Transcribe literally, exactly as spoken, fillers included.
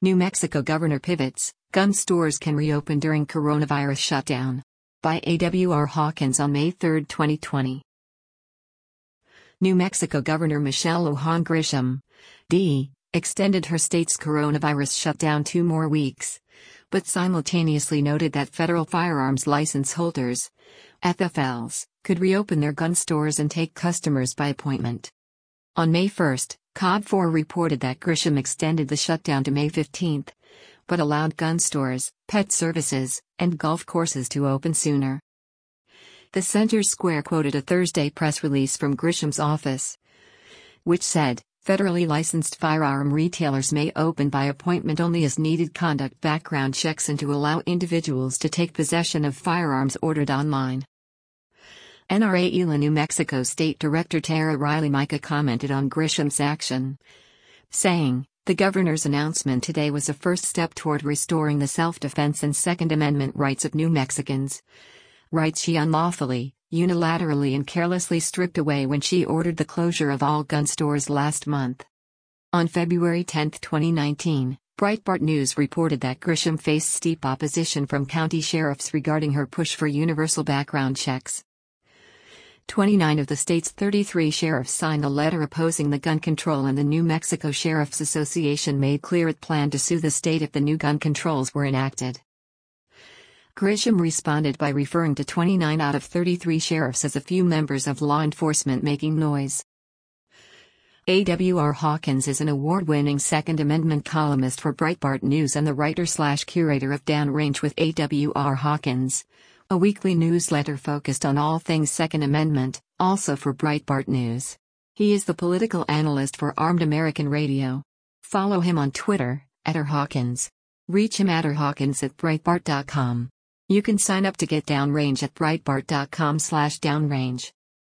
New Mexico governor pivots, gun stores can reopen during coronavirus shutdown. By A W R Hawkins on May third, twenty twenty. New Mexico Governor Michelle Lujan Grisham, D, extended her state's coronavirus shutdown two more weeks, but simultaneously noted that federal firearms license holders, F F Ls, could reopen their gun stores and take customers by appointment. On May first, C O B four reported that Grisham extended the shutdown to May fifteenth, but allowed gun stores, pet services, and golf courses to open sooner. The Center Square quoted a Thursday press release from Grisham's office, which said, federally licensed firearm retailers may open by appointment only as needed, conduct background checks, and to allow individuals to take possession of firearms ordered online. N R A E L A New Mexico State Director Tara Riley Mica commented on Grisham's action, saying, "The governor's announcement today was a first step toward restoring the self-defense and Second Amendment rights of New Mexicans, rights she unlawfully, unilaterally and carelessly stripped away when she ordered the closure of all gun stores last month." On February tenth, twenty nineteen, Breitbart News reported that Grisham faced steep opposition from county sheriffs regarding her push for universal background checks. twenty-nine of the state's thirty-three sheriffs signed a letter opposing the gun control, and the New Mexico Sheriff's Association made clear it planned to sue the state if the new gun controls were enacted. Grisham responded by referring to twenty-nine out of thirty-three sheriffs as a few members of law enforcement making noise. A W R Hawkins is an award-winning Second Amendment columnist for Breitbart News and the writer-slash-curator of Downrange with A W R Hawkins, a weekly newsletter focused on all things Second Amendment, also for Breitbart News. He is the political analyst for Armed American Radio. Follow him on Twitter, at R Hawkins. Reach him at r hawkins at breitbart dot com. You can sign up to get Downrange at breitbart dot com slash downrange.